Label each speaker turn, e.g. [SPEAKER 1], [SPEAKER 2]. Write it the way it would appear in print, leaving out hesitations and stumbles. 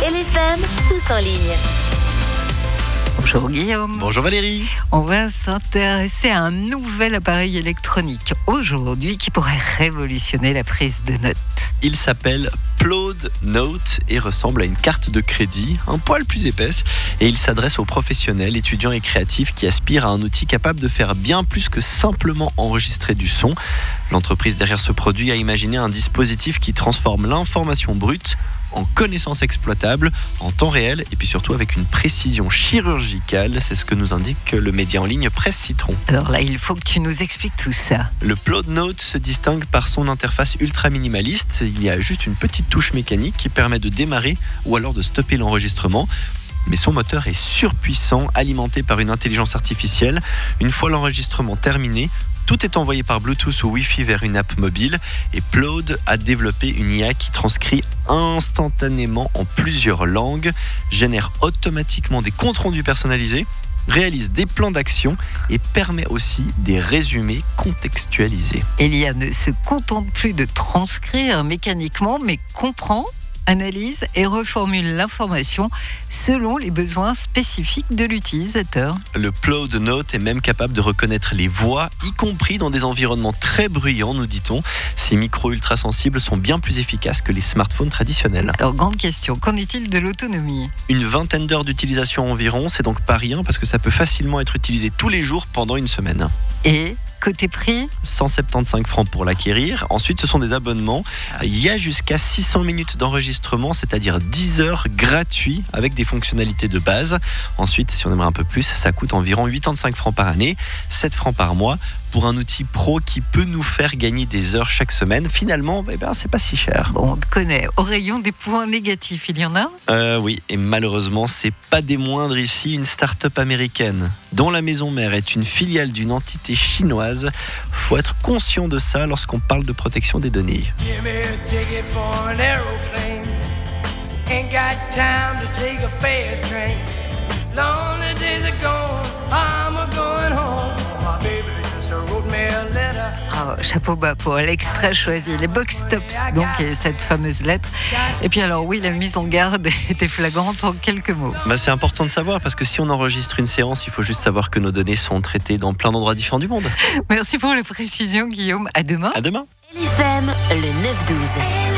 [SPEAKER 1] LFM, tous en ligne.
[SPEAKER 2] Bonjour Guillaume.
[SPEAKER 3] Bonjour Valérie.
[SPEAKER 2] On va s'intéresser à un nouvel appareil électronique aujourd'hui qui pourrait révolutionner la prise de notes.
[SPEAKER 3] Il s'appelle Plod Note et ressemble à une carte de crédit, un poil plus épaisse, et il s'adresse aux professionnels, étudiants et créatifs qui aspirent à un outil capable de faire bien plus que simplement enregistrer du son. L'entreprise derrière ce produit a imaginé un dispositif qui transforme l'information brute en connaissances exploitables, en temps réel et puis surtout avec une précision chirurgicale. C'est ce que nous indique le média en ligne Presse Citron.
[SPEAKER 2] Alors là, il faut que tu nous expliques tout ça.
[SPEAKER 3] Le Plod Note se distingue par son interface ultra minimaliste. Il y a juste une petite touche mécanique qui permet de démarrer ou alors de stopper l'enregistrement. Mais son moteur est surpuissant, alimenté par une intelligence artificielle. Une fois l'enregistrement terminé, tout est envoyé par Bluetooth ou Wi-Fi vers une app mobile et Plod a développé une IA qui transcrit instantanément en plusieurs langues, génère automatiquement des comptes rendus personnalisés, réalise des plans d'action et permet aussi des résumés contextualisés.
[SPEAKER 2] L'IA ne se contente plus de transcrire mécaniquement, mais comprend, analyse et reformule l'information selon les besoins spécifiques de l'utilisateur.
[SPEAKER 3] Le Plod Note est même capable de reconnaître les voix, y compris dans des environnements très bruyants, nous dit-on. Ces micros ultra-sensibles sont bien plus efficaces que les smartphones traditionnels.
[SPEAKER 2] Alors, grande question, qu'en est-il de l'autonomie ?
[SPEAKER 3] Une vingtaine d'heures d'utilisation environ, c'est donc pas rien parce que ça peut facilement être utilisé tous les jours pendant une semaine.
[SPEAKER 2] Et côté prix ?
[SPEAKER 3] 175 francs pour l'acquérir. Ensuite, ce sont des abonnements. Il y a jusqu'à 600 minutes d'enregistrement, c'est-à-dire 10 heures gratuits avec des fonctionnalités de base. Ensuite, si on aimerait un peu plus, ça coûte environ 85 francs par année, 7 francs par mois pour un outil pro qui peut nous faire gagner des heures chaque semaine. Finalement, c'est pas si cher.
[SPEAKER 2] Bon, on te connaît. Au rayon des points négatifs, il y en a ?
[SPEAKER 3] Oui, et malheureusement, c'est pas des moindres ici. Une start-up américaine dont la maison mère est une filiale d'une entité chinoise. Faut être conscient de ça lorsqu'on parle de protection des données.
[SPEAKER 2] Chapeau bas pour l'extrait choisi, les box tops, donc, et cette fameuse lettre. Et puis alors oui, la mise en garde était flagrante en quelques mots.
[SPEAKER 3] C'est important de savoir parce que si on enregistre une séance, il faut juste savoir que nos données sont traitées dans plein d'endroits différents du monde.
[SPEAKER 2] Merci pour la précision Guillaume, à demain.
[SPEAKER 3] À demain.
[SPEAKER 1] LFM, le 9-12.